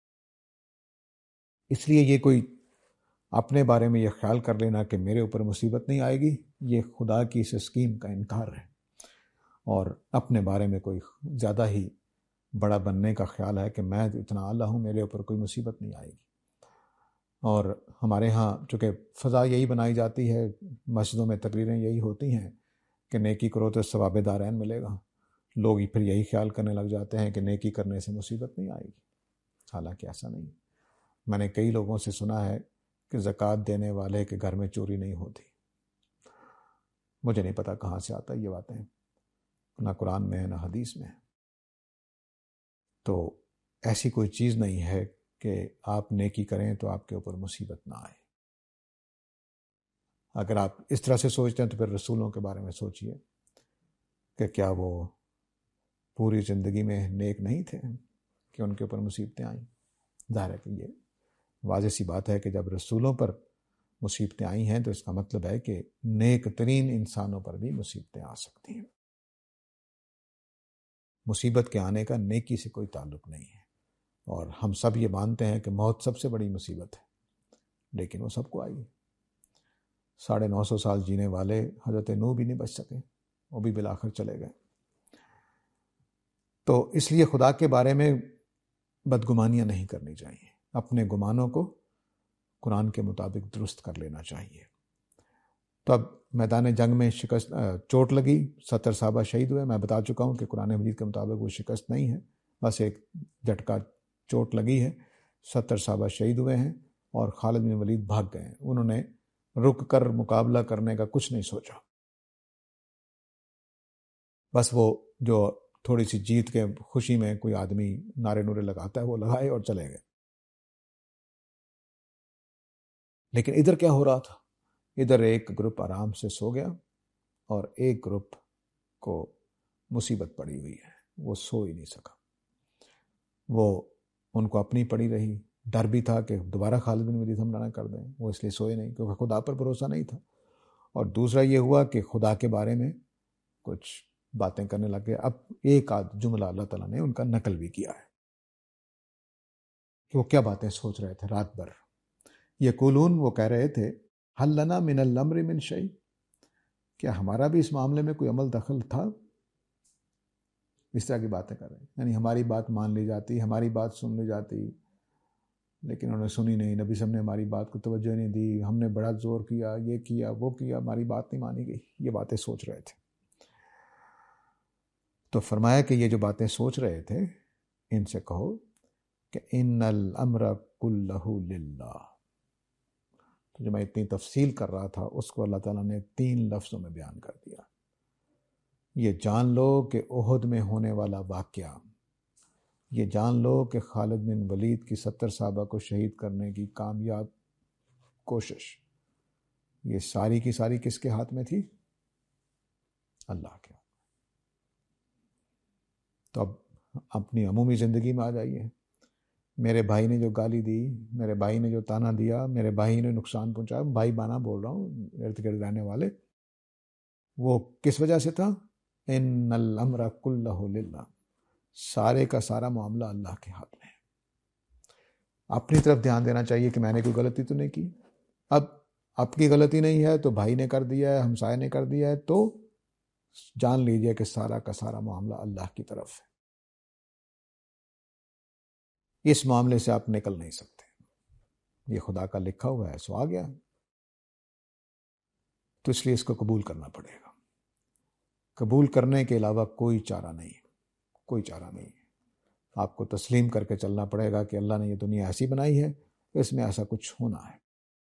اس لیے یہ کوئی اپنے بارے میں یہ خیال کر لینا کہ میرے اوپر مصیبت نہیں آئے گی، یہ خدا کی اس اسکیم کا انکار ہے، اور اپنے بارے میں کوئی زیادہ ہی بڑا بننے کا خیال ہے کہ میں اتنا اعلیٰ ہوں، میرے اوپر کوئی مصیبت نہیں آئے گی۔ اور ہمارے ہاں چونکہ فضا یہی بنائی جاتی ہے، مسجدوں میں تقریریں یہی ہوتی ہیں کہ نیکی کرو تو ثواب دارین ملے گا، لوگ پھر یہی خیال کرنے لگ جاتے ہیں کہ نیکی کرنے سے مصیبت نہیں آئے گی، حالانکہ ایسا نہیں۔ میں نے کئی لوگوں سے سنا ہے کہ زکوٰۃ دینے والے کے گھر میں چوری نہیں ہوتی۔ مجھے نہیں پتا کہاں سے آتا یہ باتیں، نہ قرآن میں ہے نہ حدیث میں ہے۔ تو ایسی کوئی چیز نہیں ہے کہ آپ نیکی کریں تو آپ کے اوپر مصیبت نہ آئے۔ اگر آپ اس طرح سے سوچتے ہیں تو پھر رسولوں کے بارے میں سوچئے کہ کیا وہ پوری زندگی میں نیک نہیں تھے کہ ان کے اوپر مصیبتیں آئیں؟ ظاہر ہے کہ یہ واضح سی بات ہے کہ جب رسولوں پر مصیبتیں آئی ہیں تو اس کا مطلب ہے کہ نیک ترین انسانوں پر بھی مصیبتیں آ سکتی ہیں۔ مصیبت کے آنے کا نیکی سے کوئی تعلق نہیں ہے، اور ہم سب یہ مانتے ہیں کہ موت سب سے بڑی مصیبت ہے، لیکن وہ سب کو آئی۔ ساڑھے نو سو سال جینے والے حضرت نوح بھی نہیں بچ سکے، وہ بھی بالآخر چلے گئے۔ تو اس لیے خدا کے بارے میں بدگمانیاں نہیں کرنی چاہیے، اپنے گمانوں کو قرآن کے مطابق درست کر لینا چاہیے۔ تو اب میدان جنگ میں شکست چوٹ لگی، ستر صحابہ شہید ہوئے۔ میں بتا چکا ہوں کہ قرآن مجید کے مطابق وہ شکست نہیں ہے، بس ایک جھٹکا چوٹ لگی ہے۔ ستر صحابہ شہید ہوئے ہیں اور خالد بن ولید بھاگ گئے ہیں، انہوں نے رک کر مقابلہ کرنے کا کچھ نہیں سوچا، بس وہ جو تھوڑی سی جیت کے خوشی میں کوئی آدمی نعرے نورے لگاتا ہے وہ لگائے اور چلے گئے۔ لیکن ادھر کیا ہو رہا تھا؟ ادھر ایک گروپ آرام سے سو گیا اور ایک گروپ کو مصیبت پڑی ہوئی ہے، وہ سو ہی نہیں سکا۔ وہ ان کو اپنی پڑی رہی، ڈر بھی تھا کہ دوبارہ خالد بن ولید حملہ نہ کر دیں، وہ اس لیے سوئے نہیں کیونکہ خدا پر بھروسہ نہیں تھا۔ اور دوسرا یہ ہوا کہ خدا کے بارے میں کچھ باتیں کرنے لگے۔ اب ایک آدھ جملہ اللہ تعالیٰ نے ان کا نقل بھی کیا ہے کہ وہ کیا باتیں سوچ رہے تھے رات بھر۔ یقولون، وہ کہہ رہے تھے، حل لنا من الامر من شیء، کیا ہمارا بھی اس معاملے میں کوئی عمل دخل تھا؟ اس طرح کی باتیں کر رہے ہیں، یعنی ہماری بات مان لی جاتی، ہماری بات سن لی جاتی، لیکن انہوں نے سنی نہیں، نبی صاحب نے ہماری بات کو توجہ نہیں دی، ہم نے بڑا زور کیا، یہ کیا وہ کیا، ہماری بات نہیں مانی گئی۔ یہ باتیں سوچ رہے تھے۔ تو فرمایا کہ یہ جو باتیں سوچ رہے تھے ان سے کہو کہ ان الامر کلہ للہ۔ تو جو میں اتنی تفصیل کر رہا تھا اس کو اللہ تعالیٰ نے تین لفظوں میں بیان کر دیا۔ یہ جان لو کہ احد میں ہونے والا واقعہ، یہ جان لو کہ خالد بن ولید کی ستر صحابہ کو شہید کرنے کی کامیاب کوشش، یہ ساری کی ساری کس کے ہاتھ میں تھی؟ اللہ کے۔ تو اب اپنی عمومی زندگی میں آ جائیے، میرے بھائی نے جو گالی دی، میرے بھائی نے جو تانا دیا، میرے بھائی نے نقصان پہنچایا، بھائی بانا بول رہا ہوں، ارد گرد رہنے والے، وہ کس وجہ سے تھا؟ ان الامر کلہ للہ، سارے کا سارا معاملہ اللہ کے ہاتھ میں ہے۔ اپنی طرف دھیان دینا چاہیے کہ میں نے کوئی غلطی تو نہیں کی۔ اب اپنی غلطی نہیں ہے تو بھائی نے کر دیا ہے، ہمسائے نے کر دیا ہے، تو جان لیجئے کہ سارا کا سارا معاملہ اللہ کی طرف ہے۔ اس معاملے سے آپ نکل نہیں سکتے، یہ خدا کا لکھا ہوا ہے، سو آ گیا، تو اس لیے اس کو قبول کرنا پڑے گا۔ قبول کرنے کے علاوہ کوئی چارہ نہیں، کوئی چارہ نہیں۔ آپ کو تسلیم کر کے چلنا پڑے گا کہ اللہ نے یہ دنیا ایسی بنائی ہے، اس میں ایسا کچھ ہونا ہے۔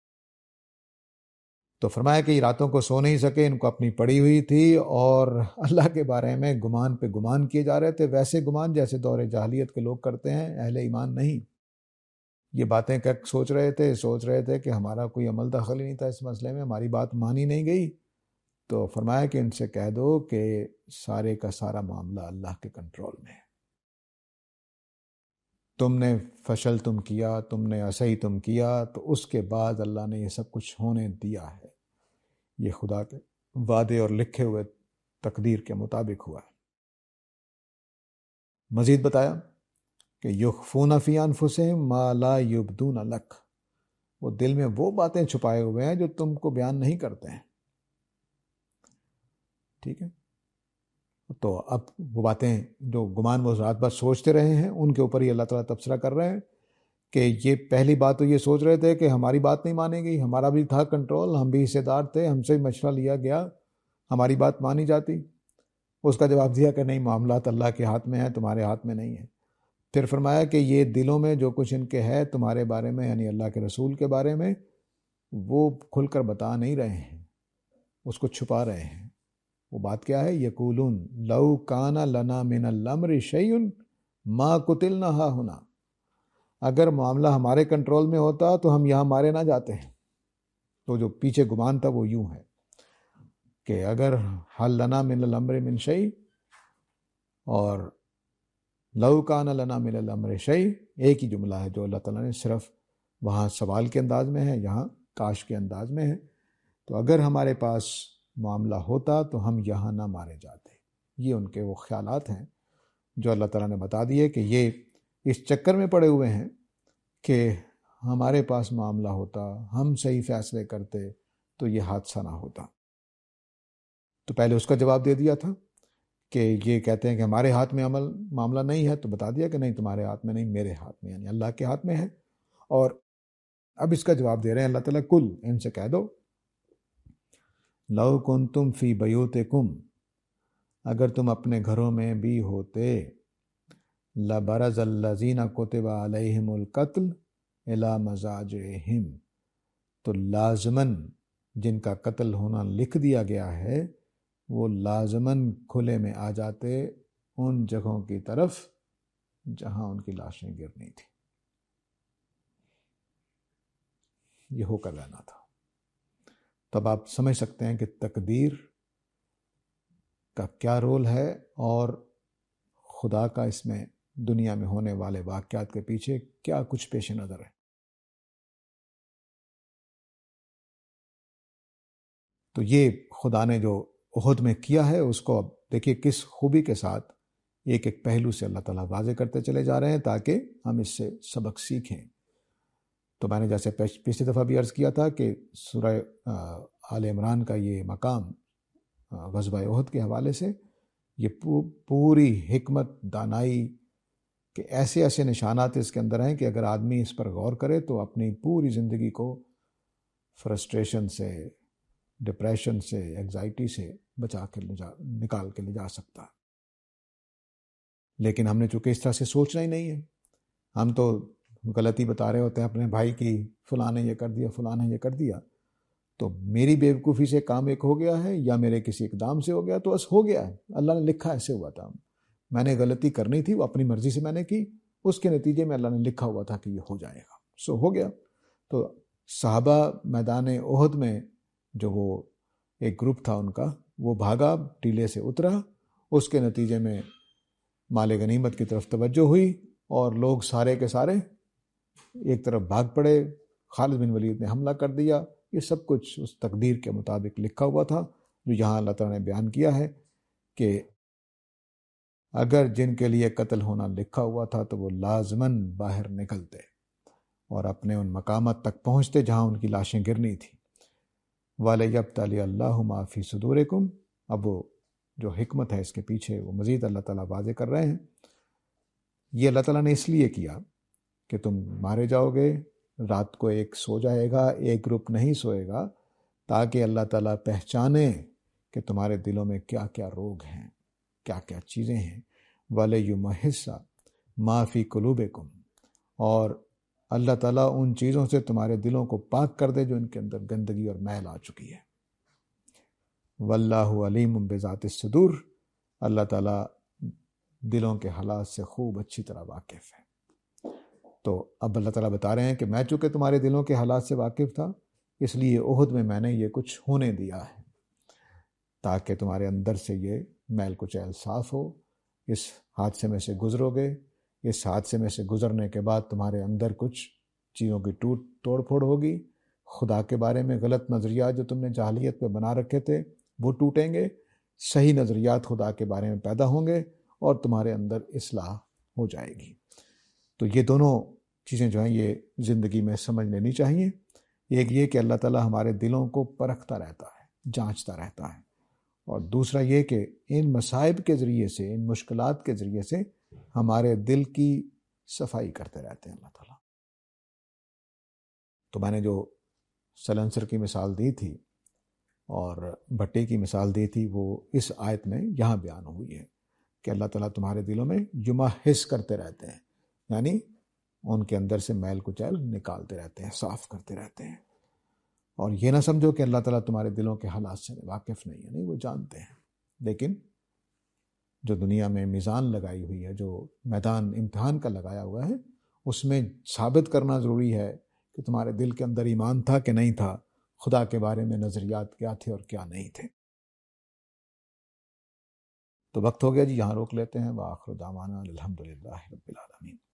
تو فرمایا کہ یہ راتوں کو سو نہیں سکے، ان کو اپنی پڑی ہوئی تھی، اور اللہ کے بارے میں گمان پہ گمان کیے جا رہے تھے، ویسے گمان جیسے دور جاہلیت کے لوگ کرتے ہیں، اہل ایمان نہیں۔ یہ باتیں کہ سوچ رہے تھے سوچ رہے تھے کہ ہمارا کوئی عمل دخل ہی نہیں تھا اس مسئلے میں، ہماری بات مانی نہیں گئی۔ تو فرمایا کہ ان سے کہہ دو کہ سارے کا سارا معاملہ اللہ کے کنٹرول میں ہے۔ تم نے فشل تم کیا، تم نے ایسا ہی تم کیا، تو اس کے بعد اللہ نے یہ سب کچھ ہونے دیا ہے، یہ خدا کے وعدے اور لکھے ہوئے تقدیر کے مطابق ہوا ہے۔ مزید بتایا کہ یخفون فی انفسہم ما لا یبدون لک، وہ دل میں وہ باتیں چھپائے ہوئے ہیں جو تم کو بیان نہیں کرتے ہیں۔ ٹھیک ہے، تو اب وہ باتیں جو گمان وہ رات بھر سوچتے رہے ہیں ان کے اوپر ہی اللہ تعالیٰ تبصرہ کر رہے ہیں کہ یہ پہلی بات تو یہ سوچ رہے تھے کہ ہماری بات نہیں مانے گی، ہمارا بھی تھا کنٹرول، ہم بھی حصے دار تھے، ہم سے مشورہ لیا گیا، ہماری بات مانی جاتی۔ اس کا جواب دیا کہ نہیں، معاملات اللہ کے ہاتھ میں ہیں، تمہارے ہاتھ میں نہیں ہے۔ پھر فرمایا کہ یہ دلوں میں جو کچھ ان کے ہے تمہارے بارے میں، یعنی اللہ کے رسول کے بارے میں، وہ کھل کر بتا نہیں رہے ہیں، اس کو چھپا رہے ہیں۔ وہ بات کیا ہے؟ یقولون لو کان لنا من الامر شیء ما قتلنا ہا ہنا، اگر معاملہ ہمارے کنٹرول میں ہوتا تو ہم یہاں مارے نہ جاتے ہیں۔ تو جو پیچھے گمان تھا وہ یوں ہے کہ اگر حل لنا من الامر من شیء اور لو کان لنا من الامر شیء ایک ہی جملہ ہے جو اللہ تعالیٰ نے صرف وہاں سوال کے انداز میں ہے، یہاں کاش کے انداز میں ہے۔ تو اگر ہمارے پاس معاملہ ہوتا تو ہم یہاں نہ مارے جاتے۔ یہ ان کے وہ خیالات ہیں جو اللہ تعالیٰ نے بتا دیے کہ یہ اس چکر میں پڑے ہوئے ہیں کہ ہمارے پاس معاملہ ہوتا، ہم صحیح فیصلے کرتے تو یہ حادثہ نہ ہوتا۔ تو پہلے اس کا جواب دے دیا تھا کہ یہ کہتے ہیں کہ ہمارے ہاتھ میں عمل معاملہ نہیں ہے، تو بتا دیا کہ نہیں، تمہارے ہاتھ میں نہیں، میرے ہاتھ میں، یعنی اللہ کے ہاتھ میں ہے۔ اور اب اس کا جواب دے رہے ہیں اللہ تعالیٰ، کل ان سے کہہ دو لو کنتم فی بیوتکم، اگر تم اپنے گھروں میں بھی ہوتے، لبرز الذین کتب علیہم القتل الی مضاجعہم، تو لازماً جن کا قتل ہونا لکھ دیا گیا ہے وہ لازماً کھلے میں آ جاتے ان جگہوں کی طرف جہاں ان کی لاشیں گرنی تھی۔ یہ ہو کر رہنا تھا۔ تب آپ سمجھ سکتے ہیں کہ تقدیر کا کیا رول ہے اور خدا کا اس میں دنیا میں ہونے والے واقعات کے پیچھے کیا کچھ پیش نظر ہے۔ تو یہ خدا نے جو احد میں کیا ہے اس کو اب دیکھیے کس خوبی کے ساتھ ایک ایک پہلو سے اللہ تعالیٰ واضح کرتے چلے جا رہے ہیں تاکہ ہم اس سے سبق سیکھیں۔ تو میں نے جیسے پچھلی دفعہ بھی عرض کیا تھا کہ سورہ آل عمران کا یہ مقام غزوہ احد کے حوالے سے یہ پوری حکمت دانائی کہ ایسے ایسے نشانات اس کے اندر ہیں کہ اگر آدمی اس پر غور کرے تو اپنی پوری زندگی کو فرسٹریشن سے، ڈپریشن سے، ایگزائٹی سے بچا کے لے جا نکال کے لے جا سکتا۔ لیکن ہم نے چونکہ اس طرح سے سوچنا ہی نہیں ہے، ہم تو غلطی بتا رہے ہوتے ہیں اپنے بھائی کی، فلاں نے یہ کر دیا، فلاں نے یہ کر دیا، تو میری بیوقوفی سے کام ایک ہو گیا ہے یا میرے کسی اقدام سے ہو گیا تو بس ہو گیا ہے، اللہ نے لکھا ایسے ہوا تھا، میں نے غلطی کرنی تھی، وہ اپنی مرضی سے میں نے کی، اس کے نتیجے میں اللہ نے لکھا ہوا تھا کہ یہ ہو جائے گا، سو ہو گیا۔ تو صحابہ میدان احد میں جو وہ ایک گروپ تھا ان کا، وہ بھاگا، ٹیلے سے اترا، اس کے نتیجے میں مال غنیمت کی طرف توجہ ہوئی اور لوگ سارے کے سارے ایک طرف بھاگ پڑے، خالد بن ولید نے حملہ کر دیا۔ یہ سب کچھ اس تقدیر کے مطابق لکھا ہوا تھا جو یہاں اللہ تعالیٰ نے بیان کیا ہے کہ اگر جن کے لیے قتل ہونا لکھا ہوا تھا تو وہ لازماً باہر نکلتے اور اپنے ان مقامات تک پہنچتے جہاں ان کی لاشیں گرنی تھیں۔ وَلَيَبْتَلِيَ اللَّهُ مَا فِي صُدُورِكُمْ، اب وہ جو حکمت ہے اس کے پیچھے وہ مزید اللہ تعالیٰ واضح کر رہے ہیں۔ یہ اللہ تعالیٰ نے اس لیے کیا کہ تم مارے جاؤ گے، رات کو ایک سو جائے گا، ایک گروپ نہیں سوئے گا، تاکہ اللہ تعالیٰ پہچانے کہ تمہارے دلوں میں کیا کیا روگ ہیں، کیا کیا چیزیں ہیں۔ وَلَيُمَحِّصَ مَا فِي قُلُوبِكُمْ، اور اللہ تعالیٰ ان چیزوں سے تمہارے دلوں کو پاک کر دے جو ان کے اندر گندگی اور میل آ چکی ہے۔ واللہ علیم بذات الصدور، اللہ تعالیٰ دلوں کے حالات سے خوب اچھی طرح واقف ہے۔ تو اب اللہ تعالیٰ بتا رہے ہیں کہ میں چونکہ تمہارے دلوں کے حالات سے واقف تھا، اس لیے احد میں میں نے یہ کچھ ہونے دیا ہے تاکہ تمہارے اندر سے یہ میل کچیل صاف ہو۔ اس حادثے میں سے گزرو گے، اس حادثے میں سے گزرنے کے بعد تمہارے اندر کچھ چیزوں کی ٹوٹ توڑ پھوڑ ہوگی، خدا کے بارے میں غلط نظریات جو تم نے جاہلیت پہ بنا رکھے تھے وہ ٹوٹیں گے، صحیح نظریات خدا کے بارے میں پیدا ہوں گے اور تمہارے اندر اصلاح ہو جائے گی۔ تو یہ دونوں چیزیں جو ہیں یہ زندگی میں سمجھ لینی چاہیے۔ ایک یہ کہ اللہ تعالیٰ ہمارے دلوں کو پرکھتا رہتا ہے، جانچتا رہتا ہے، اور دوسرا یہ کہ ان مصائب کے ذریعے سے، ان مشکلات کے ذریعے سے ہمارے دل کی صفائی کرتے رہتے ہیں اللہ تعالیٰ۔ تو میں نے جو سلنسر کی مثال دی تھی اور بھٹے کی مثال دی تھی وہ اس آیت میں یہاں بیان ہوئی ہے کہ اللہ تعالیٰ تمہارے دلوں میں یمحص کرتے رہتے ہیں، یعنی ان کے اندر سے میل کچیل نکالتے رہتے ہیں، صاف کرتے رہتے ہیں۔ اور یہ نہ سمجھو کہ اللہ تعالیٰ تمہارے دلوں کے حالات سے واقف نہیں ہے، نہیں، وہ جانتے ہیں، لیکن جو دنیا میں میزان لگائی ہوئی ہے، جو میدان امتحان کا لگایا ہوا ہے، اس میں ثابت کرنا ضروری ہے کہ تمہارے دل کے اندر ایمان تھا کہ نہیں تھا، خدا کے بارے میں نظریات کیا تھے اور کیا نہیں تھے۔ تو وقت ہو گیا جی، یہاں روک لیتے ہیں۔ وآخر دعوانا الحمدللہ رب العالمین۔